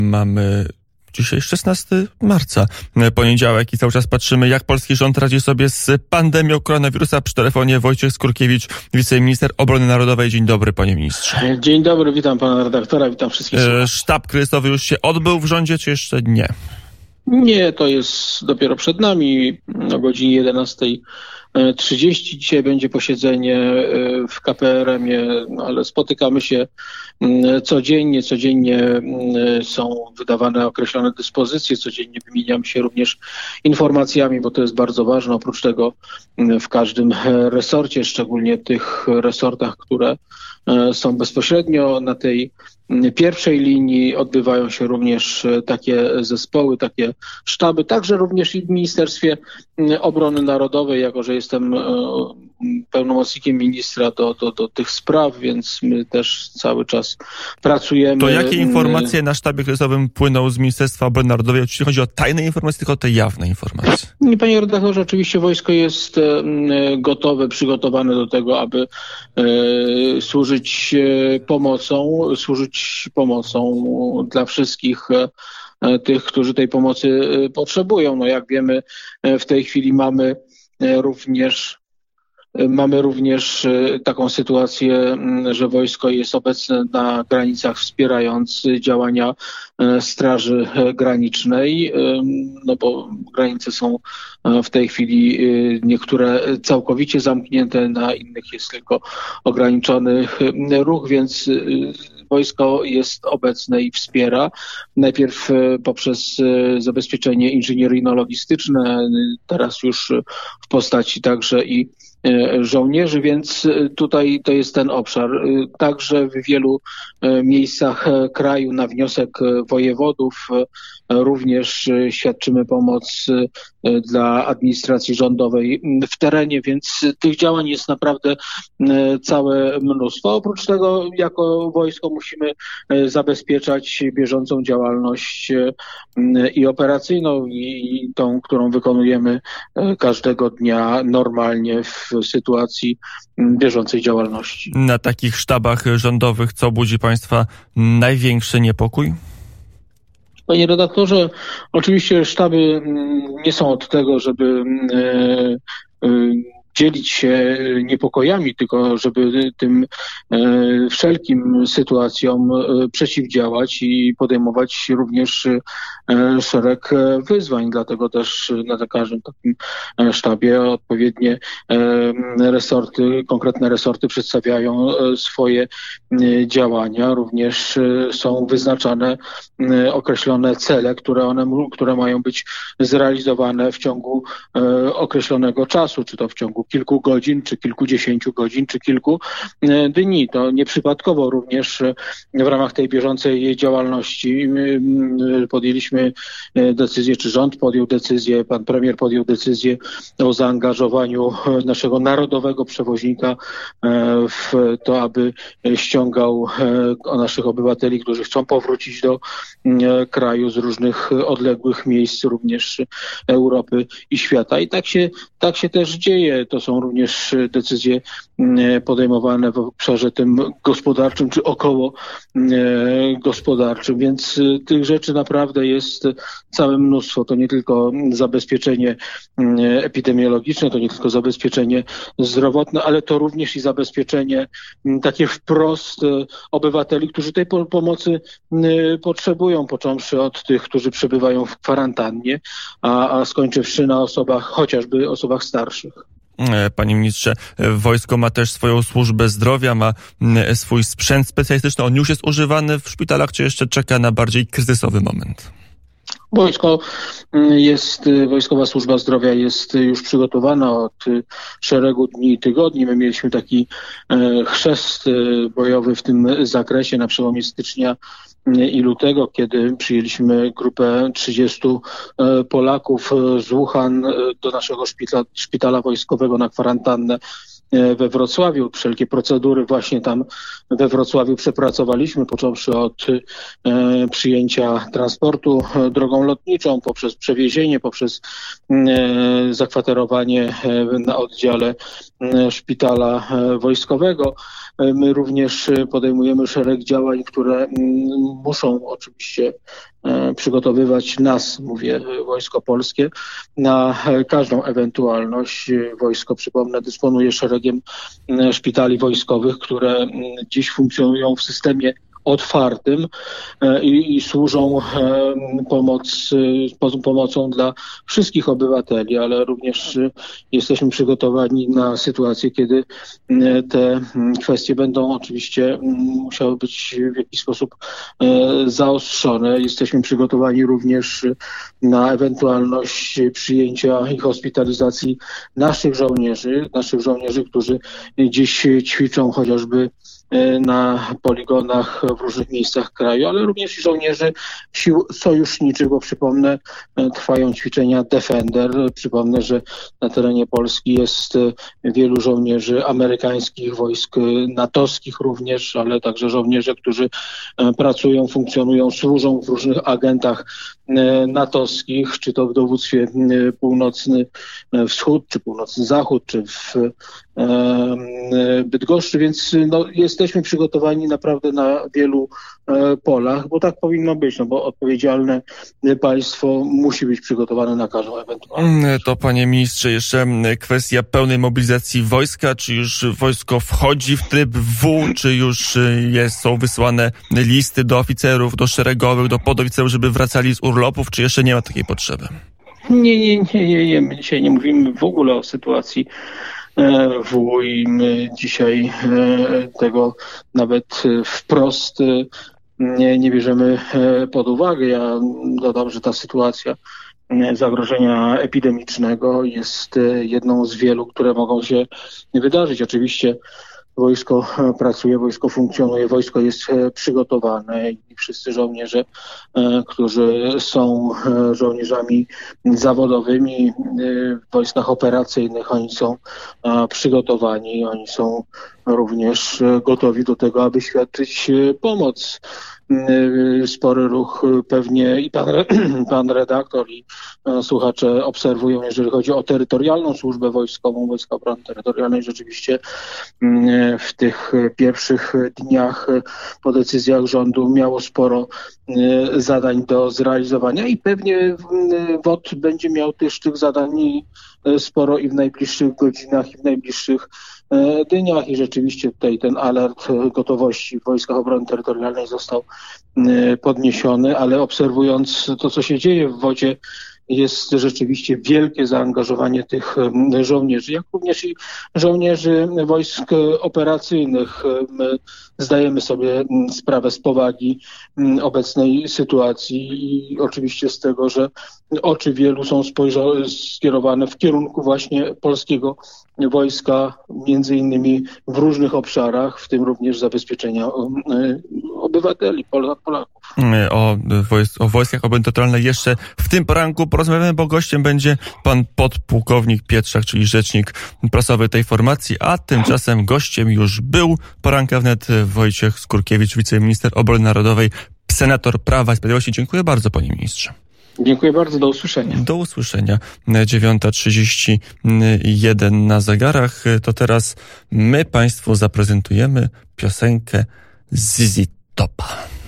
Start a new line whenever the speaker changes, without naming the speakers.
Mamy dzisiaj 16 marca, poniedziałek i cały czas patrzymy, jak polski rząd radzi sobie z pandemią koronawirusa. Przy telefonie Wojciech Skurkiewicz, wiceminister obrony narodowej. Dzień dobry, panie ministrze.
Dzień dobry, witam pana redaktora, witam wszystkich.
Sztab kryzysowy już się odbył w rządzie, czy jeszcze nie?
Nie, to jest dopiero przed nami. O godzinie 11:30 dzisiaj będzie posiedzenie w KPRM-ie, ale spotykamy się codziennie. Codziennie są wydawane określone dyspozycje, codziennie wymieniamy się również informacjami, bo to jest bardzo ważne. Oprócz tego w każdym resorcie, szczególnie tych resortach, które są bezpośrednio na tej pierwszej linii, odbywają się również takie zespoły, takie sztaby, także również i w Ministerstwie Obrony Narodowej, jako że jestem pełnomocnikiem ministra do tych spraw, więc my też cały czas pracujemy.
To jakie informacje na sztabie kryzysowym płyną z Ministerstwa Obrony Narodowej? Oczywiście chodzi o tajne informacje, tylko o te jawne informacje.
Panie redaktorze, oczywiście wojsko jest gotowe, przygotowane do tego, aby służyć pomocą dla wszystkich tych, którzy tej pomocy potrzebują. No jak wiemy, w tej chwili mamy również taką sytuację, że wojsko jest obecne na granicach, wspierając działania Straży Granicznej, no bo granice są w tej chwili niektóre całkowicie zamknięte, na innych jest tylko ograniczony ruch, więc wojsko jest obecne i wspiera. Najpierw poprzez zabezpieczenie inżynieryjno-logistyczne, teraz już w postaci także i żołnierzy, więc tutaj to jest ten obszar. Także w wielu miejscach kraju na wniosek wojewodów również świadczymy pomoc dla administracji rządowej w terenie, więc tych działań jest naprawdę całe mnóstwo. Oprócz tego jako wojsko musimy zabezpieczać bieżącą działalność i operacyjną, i tą, którą wykonujemy każdego dnia normalnie w sytuacji bieżącej działalności.
Na takich sztabach rządowych co budzi państwa największy niepokój?
Panie redaktorze, oczywiście sztaby nie są od tego, żeby dzielić się niepokojami, tylko żeby tym wszelkim sytuacjom przeciwdziałać i podejmować również szereg wyzwań. Dlatego też na każdym takim sztabie odpowiednie konkretne resorty przedstawiają swoje działania. Również są wyznaczane określone cele, które mają być zrealizowane w ciągu określonego czasu, czy to w ciągu kilku godzin, czy kilkudziesięciu godzin, czy kilku dni. To nieprzypadkowo również w ramach tej bieżącej działalności podjęliśmy decyzję, czy rząd podjął decyzję, pan premier podjął decyzję o zaangażowaniu naszego narodowego przewoźnika w to, aby ściągał naszych obywateli, którzy chcą powrócić do kraju z różnych odległych miejsc, również Europy i świata. I tak się też dzieje. To są również decyzje podejmowane w obszarze tym gospodarczym czy około gospodarczym, więc tych rzeczy naprawdę jest całe mnóstwo. To nie tylko zabezpieczenie epidemiologiczne, to nie tylko zabezpieczenie zdrowotne, ale to również i zabezpieczenie takie wprost obywateli, którzy tej pomocy potrzebują, począwszy od tych, którzy przebywają w kwarantannie, a skończywszy na chociażby osobach starszych.
Panie ministrze, wojsko ma też swoją służbę zdrowia, ma swój sprzęt specjalistyczny. On już jest używany w szpitalach, czy jeszcze czeka na bardziej kryzysowy moment?
Wojskowa Służba Zdrowia jest już przygotowana od szeregu dni i tygodni. My mieliśmy taki chrzest bojowy w tym zakresie na przełomie stycznia i lutego, kiedy przyjęliśmy grupę 30 Polaków z Wuhan do naszego szpitala wojskowego na kwarantannę we Wrocławiu. Wszelkie procedury właśnie tam we Wrocławiu przepracowaliśmy, począwszy od przyjęcia transportu drogą lotniczą, poprzez przewiezienie, poprzez zakwaterowanie na oddziale szpitala wojskowego. My również podejmujemy szereg działań, które muszą oczywiście przygotowywać nas, mówię, Wojsko Polskie, na każdą ewentualność. Wojsko, przypomnę, dysponuje szeregiem szpitali wojskowych, które dziś funkcjonują w systemie otwartym i służą pomocą dla wszystkich obywateli, ale również jesteśmy przygotowani na sytuację, kiedy te kwestie będą oczywiście musiały być w jakiś sposób zaostrzone. Jesteśmy przygotowani również na ewentualność przyjęcia i hospitalizacji naszych żołnierzy, którzy dziś ćwiczą chociażby na poligonach w różnych miejscach kraju, ale również i żołnierzy sił sojuszniczych, bo przypomnę, trwają ćwiczenia Defender. Przypomnę, że na terenie Polski jest wielu żołnierzy amerykańskich, wojsk natowskich również, ale także żołnierze, którzy pracują, funkcjonują, służą w różnych agentach natowskich, czy to w dowództwie Północny Wschód, czy Północny Zachód, czy w Bydgoszczy, więc jesteśmy przygotowani naprawdę na wielu polach, bo tak powinno być, bo odpowiedzialne państwo musi być przygotowane na każdą ewentualność.
To panie ministrze, jeszcze kwestia pełnej mobilizacji wojska. Czy już wojsko wchodzi w tryb W, czy już są wysłane listy do oficerów, do szeregowych, do podoficerów, żeby wracali z urlopów, czy jeszcze nie ma takiej potrzeby?
Nie. My dzisiaj nie mówimy w ogóle o sytuacji i my dzisiaj tego nawet wprost nie bierzemy pod uwagę. Ja dodam, że ta sytuacja zagrożenia epidemicznego jest jedną z wielu, które mogą się wydarzyć. Oczywiście wojsko pracuje, wojsko funkcjonuje, wojsko jest przygotowane i wszyscy żołnierze, którzy są żołnierzami zawodowymi w wojskach operacyjnych, oni są przygotowani, oni są również gotowi do tego, aby świadczyć pomoc. Spory ruch pewnie i pan redaktor i słuchacze obserwują, jeżeli chodzi o terytorialną służbę wojskową, Wojska Obrony Terytorialnej. Rzeczywiście w tych pierwszych dniach po decyzjach rządu miało sporo zadań do zrealizowania i pewnie WOT będzie miał też tych zadań sporo i w najbliższych godzinach, i w najbliższych dniach i rzeczywiście tutaj ten alert gotowości w Wojskach Obrony Terytorialnej został podniesiony, ale obserwując to, co się dzieje w WOT-zie, jest rzeczywiście wielkie zaangażowanie tych żołnierzy, jak również i żołnierzy wojsk operacyjnych. My zdajemy sobie sprawę z powagi obecnej sytuacji i oczywiście z tego, że oczy wielu są skierowane w kierunku właśnie polskiego wojska, między innymi w różnych obszarach, w tym również zabezpieczenia obywateli, Polaków.
O Wojskach Obrony Terytorialnej jeszcze w tym poranku porozmawiamy, bo gościem będzie pan podpułkownik Pietrzak, czyli rzecznik prasowy tej formacji, a tymczasem gościem już był poranka wnet Wojciech Skurkiewicz, wiceminister obrony narodowej, senator Prawa i Sprawiedliwości. Dziękuję bardzo, panie ministrze.
Dziękuję bardzo, do usłyszenia.
Do usłyszenia. 9:31 na zegarach. To teraz my państwu zaprezentujemy piosenkę ZZ Topa.